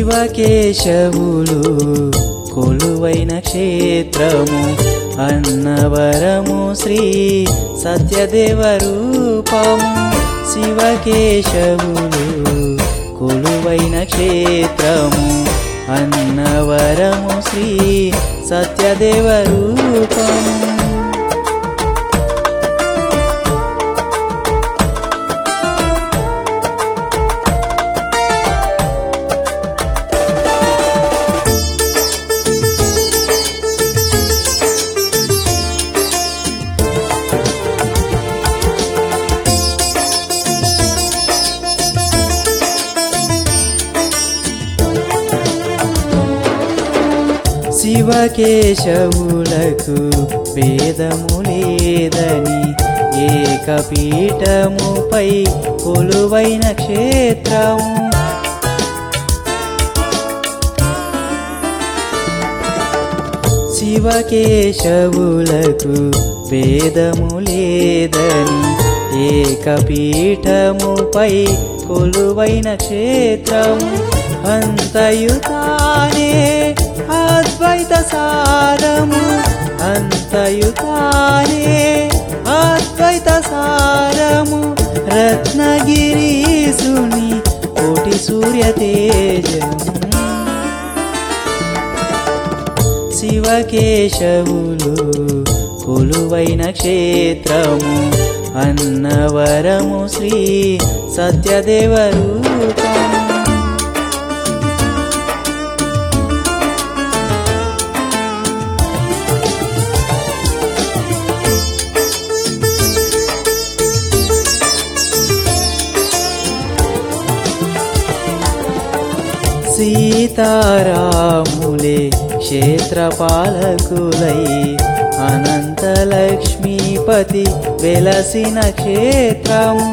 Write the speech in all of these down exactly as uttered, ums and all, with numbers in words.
శివకేశవులు కొలువైన క్షేత్రము అన్నవరము శ్రీ సత్యదేవ రూపము. శివకేశవులు కొలువైన క్షేత్రము అన్నవరము శ్రీ సత్యదేవ రూపము. శివకేశవులకు భేదము లేదని ఏకపీఠముపై కొలువైన క్షేత్రము. శివకేశవులకు భేదము లేదని ఏకపీఠముపై కొలువైన క్షేత్రము. అంతయుతానే అద్వైత సారము, అంతయుతానే అద్వైత సారము. రత్నగిరీసుని కోటి సూర్య తేజము. శివకేశవులు కొలువైన క్షేత్రము అన్నవరము శ్రీ సత్యదేవ రూపము. సీతారాములే క్షేత్రపాలకులై అనంతలక్ష్మీపతి వెలసిన క్షేత్రము.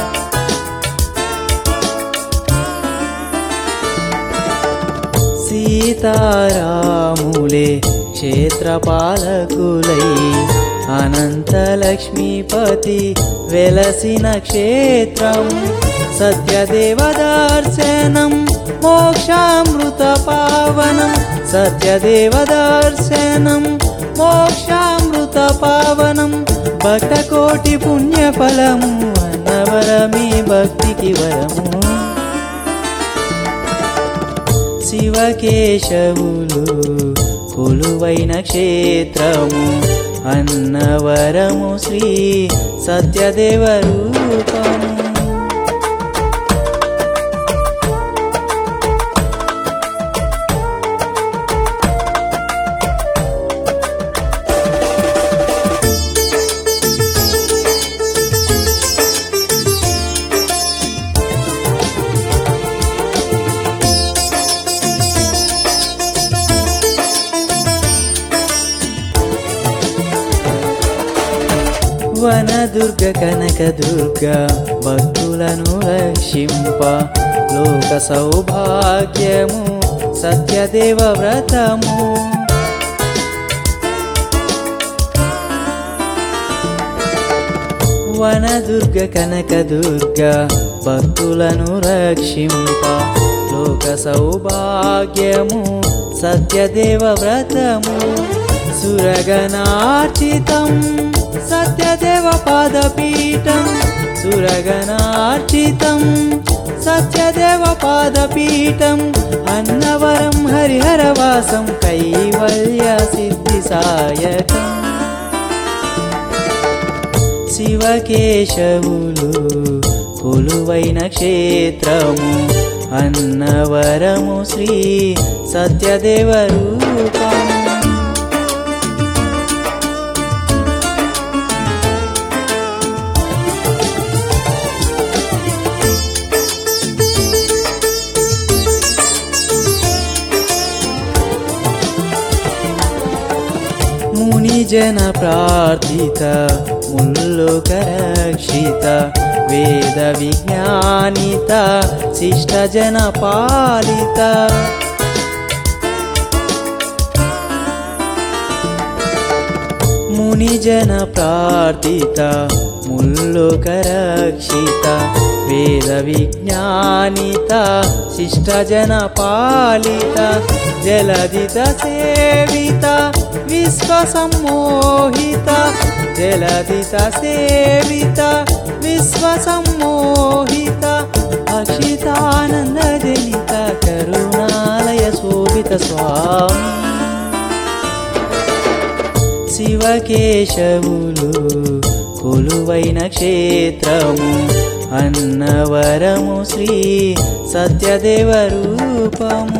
సీతారాములే క్షేత్రపాలకులై అనంతలక్ష్మీపతి వెలసిన క్షేత్రము. సత్యదేవ దర్శనం మోక్షామృత పావనం. సత్యదేవ దర్శనం మోక్షామృత పావనం. భక్త కోటి పుణ్యఫలము అన్నవరమే భక్తికి వరము. శివకేశవులు కొలువైన క్షేత్రము అన్నవరము శ్రీ సత్యదేవ రూపము. వనదుర్గ కనకదుర్గ భక్తులను రక్షింప లోక సౌభాగ్యము సత్యదేవ వ్రతము. వనదుర్గ కనకదుర్గ భక్తులను రక్షింప లోక సౌభాగ్యము సత్యదేవ వ్రతము. సురగణార్చితం సత్యదేవ పాదపీఠం. సురగణార్చితం సత్యదేవ పాదపీఠం. అన్నవరం హరిహరవాసం కైవల్య సిద్ధి సాయకం. శివకేశవులు కొలువైన క్షేత్రము అన్నవరము శ్రీ సత్యదేవ రూపము. మునిజన ప్రార్థిత ముల్లోక రక్షిత వేద విజ్ఞానిత శిష్టజన పాలిత. మునిజన ప్రార్థిత ముల్లోకరక్షిత వేద విజ్ఞానిత శిష్టజన పాలిత జలదిత సేవిత విశ్వ సమ్మోహిత జలదిత సేవిత విశ్వ సమ్మోహిత అక్షితానంద జనిత కరుణాలయ శోభిత స్వామి శివకేశవులు కొలువైన క్షేత్రము అన్నవరము శ్రీ సత్యదేవ రూపము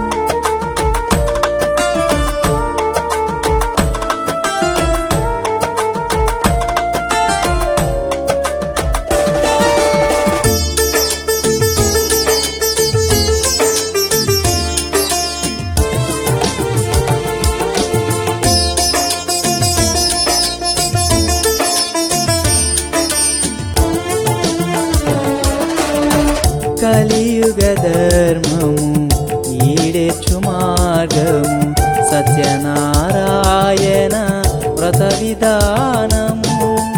కలియుగ ధర్మము ఈడేర్చు మార్గము సత్యనారాయణ వ్రత విధానము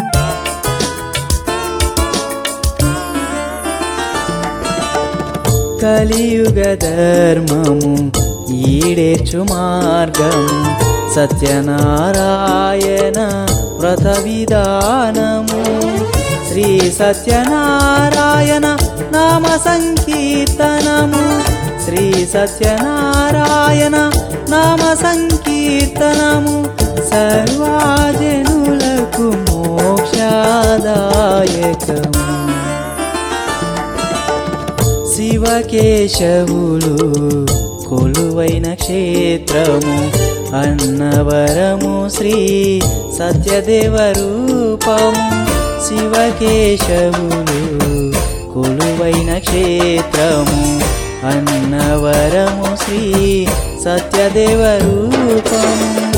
కలియుగ ధర్మము ఈడేర్చు మార్గము సత్యనారాయణ వ్రత విధానము శ్రీ సత్యనారాయణ నామ సంకీర్తనము శ్రీ సత్యనారాయణ నామ సంకీర్తనము సర్వజనులకు మోక్షదాయకము శివకేశవులు కొలువైన క్షేత్రము అన్నవరము శ్రీ సత్యదేవ రూపము శివకేశవులు కొలువైన క్షేత్రము అన్నవరము శ్రీ సత్యదేవ రూపము